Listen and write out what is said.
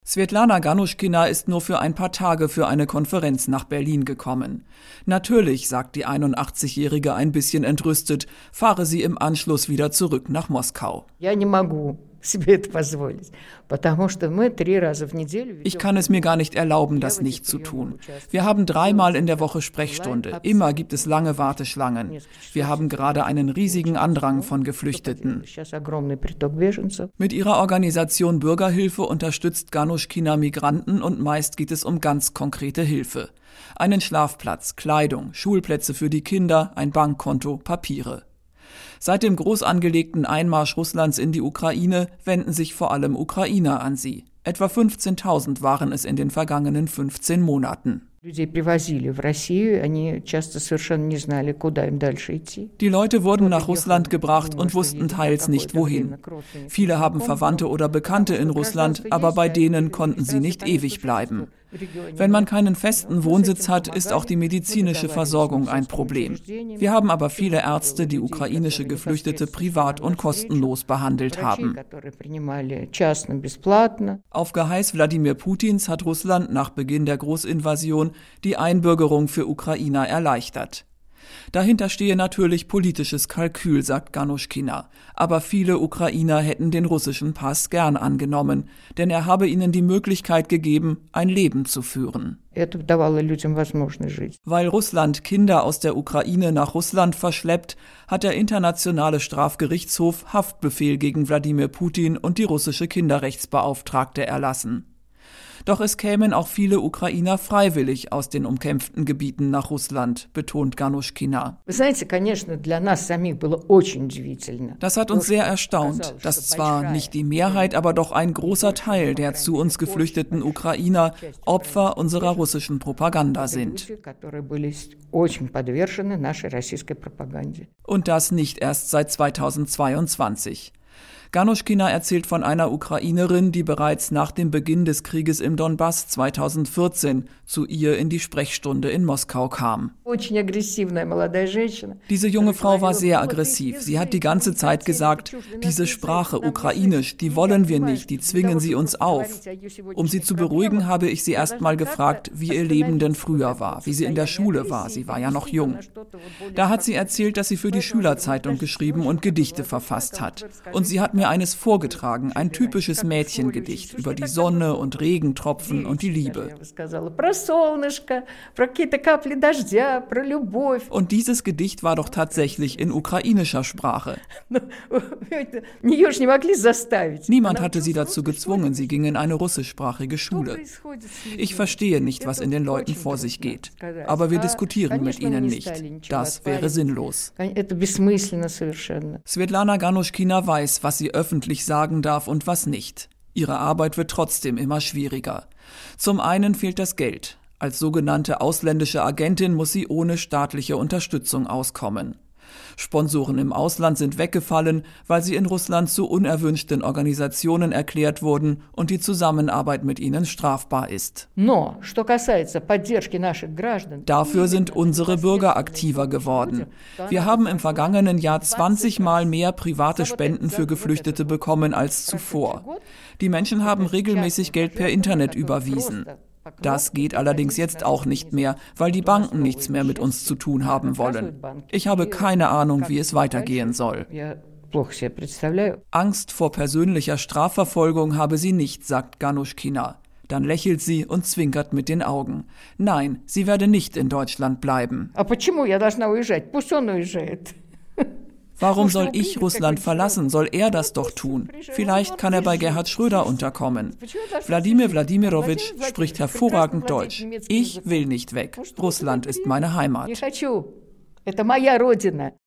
Svetlana Ganushkina ist nur für ein paar Tage für eine Konferenz nach Berlin gekommen. Natürlich, sagt die 81-Jährige ein bisschen entrüstet, fahre sie im Anschluss wieder zurück nach Moskau. Ich kann es mir gar nicht erlauben, das nicht zu tun. Wir haben 3-mal in der Woche Sprechstunde. Immer gibt es lange Warteschlangen. Wir haben gerade einen riesigen Andrang von Geflüchteten. Mit ihrer Organisation Bürgerhilfe unterstützt Ganushkina Migranten und meist geht es um ganz konkrete Hilfe. Einen Schlafplatz, Kleidung, Schulplätze für die Kinder, ein Bankkonto, Papiere. Seit dem groß angelegten Einmarsch Russlands in die Ukraine wenden sich vor allem Ukrainer an sie. Etwa 15.000 waren es in den vergangenen 15 Monaten. Die Leute wurden nach Russland gebracht und wussten teils nicht wohin. Viele haben Verwandte oder Bekannte in Russland, aber bei denen konnten sie nicht ewig bleiben. Wenn man keinen festen Wohnsitz hat, ist auch die medizinische Versorgung ein Problem. Wir haben aber viele Ärzte, die ukrainische Geflüchtete privat und kostenlos behandelt haben. Auf Geheiß Wladimir Putins hat Russland nach Beginn der Großinvasion die Einbürgerung für Ukrainer erleichtert. Dahinter stehe natürlich politisches Kalkül, sagt Ganushkina. Aber viele Ukrainer hätten den russischen Pass gern angenommen, denn er habe ihnen die Möglichkeit gegeben, ein Leben zu führen. Weil Russland Kinder aus der Ukraine nach Russland verschleppt, hat der Internationale Strafgerichtshof Haftbefehl gegen Wladimir Putin und die russische Kinderrechtsbeauftragte erlassen. Doch es kämen auch viele Ukrainer freiwillig aus den umkämpften Gebieten nach Russland, betont Ganushkina. Das hat uns sehr erstaunt, dass zwar nicht die Mehrheit, aber doch ein großer Teil der zu uns geflüchteten Ukrainer Opfer unserer russischen Propaganda sind. Und das nicht erst seit 2022. Ganushkina erzählt von einer Ukrainerin, die bereits nach dem Beginn des Krieges im Donbass 2014 zu ihr in die Sprechstunde in Moskau kam. Diese junge Frau war sehr aggressiv. Sie hat die ganze Zeit gesagt, diese Sprache, Ukrainisch, die wollen wir nicht, die zwingen sie uns auf. Um sie zu beruhigen, habe ich sie erst mal gefragt, wie ihr Leben denn früher war, wie sie in der Schule war. Sie war ja noch jung. Da hat sie erzählt, dass sie für die Schülerzeitung geschrieben und Gedichte verfasst hat. Und sie hat mir eines vorgetragen, ein typisches Mädchengedicht über die Sonne und Regentropfen und die Liebe. Und dieses Gedicht war doch tatsächlich in ukrainischer Sprache. Niemand hatte sie dazu gezwungen, sie ging in eine russischsprachige Schule. Ich verstehe nicht, was in den Leuten vor sich geht. Aber wir diskutieren mit ihnen nicht. Das wäre sinnlos. Svetlana Ganushkina weiß, was sie öffentlich sagen darf und was nicht. Ihre Arbeit wird trotzdem immer schwieriger. Zum einen fehlt das Geld. Als sogenannte ausländische Agentin muss sie ohne staatliche Unterstützung auskommen. Sponsoren im Ausland sind weggefallen, weil sie in Russland zu unerwünschten Organisationen erklärt wurden und die Zusammenarbeit mit ihnen strafbar ist. Dafür sind unsere Bürger aktiver geworden. Wir haben im vergangenen Jahr 20-mal mehr private Spenden für Geflüchtete bekommen als zuvor. Die Menschen haben regelmäßig Geld per Internet überwiesen. Das geht allerdings jetzt auch nicht mehr, weil die Banken nichts mehr mit uns zu tun haben wollen. Ich habe keine Ahnung, wie es weitergehen soll. Angst vor persönlicher Strafverfolgung habe sie nicht, sagt Ganushkina. Dann lächelt sie und zwinkert mit den Augen. Nein, sie werde nicht in Deutschland bleiben. Warum soll ich Russland verlassen? Soll er das doch tun? Vielleicht kann er bei Gerhard Schröder unterkommen. Wladimir Wladimirowitsch spricht hervorragend Deutsch. Ich will nicht weg. Russland ist meine Heimat.